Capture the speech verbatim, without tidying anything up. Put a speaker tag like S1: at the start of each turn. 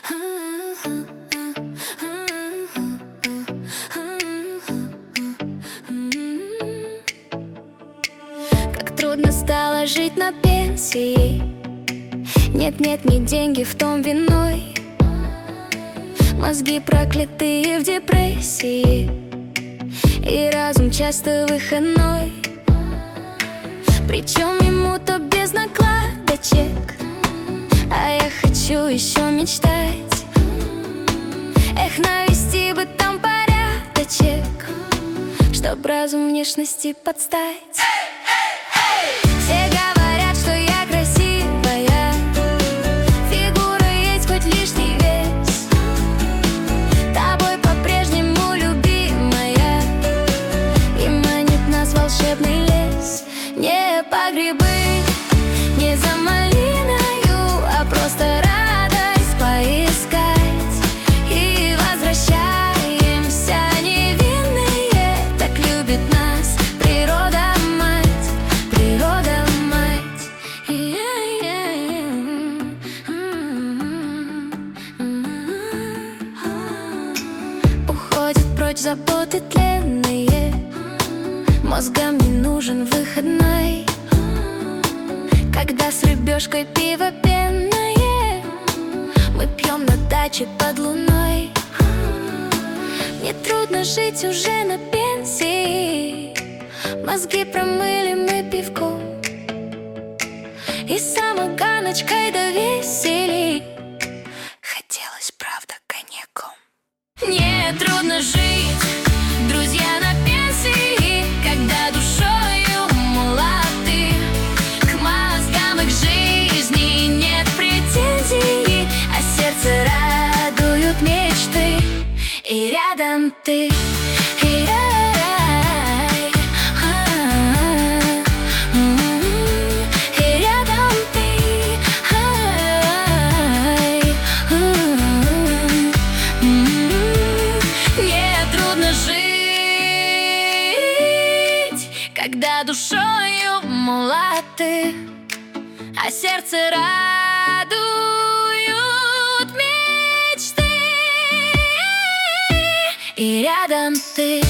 S1: Как трудно стало жить на пенсии. Нет-нет, не деньги в том виной. Мозги проклятые в депрессии, и разум часто выходной. Причем ему-то без накладочек, а я хочу еще мечтать. Эх, навести бы там порядочек, чтоб разум внешности подстать. Все говорят, что я красивая, фигура есть, хоть лишний вес. Тобой по-прежнему любимая, и манит нас волшебный лес. Не по грибы, не за малиною, а просто радость поискать. И возвращаемся невинные, так любит нас природа-мать, природа-мать. Уходят прочь заботы тленные, мозгам не нужен выходной. Когда с рыбешкой пиво пенное мы пьем на даче под луной. Мне трудно жить уже на пенсии, мозги промыли мы пивком и самоганочкой до весели. Хотелось, правда, коньяком. Мне трудно жить, друзья, на пенсии, когда душою молоды. К мозгам и к жизни нет претензий, а сердце радуют мечты, и рядом ты. И рай, а, м, и рядом ты. Ай, м, м. Мне трудно жить, когда душою молоды, а сердце радуют мечты, и рядом ты.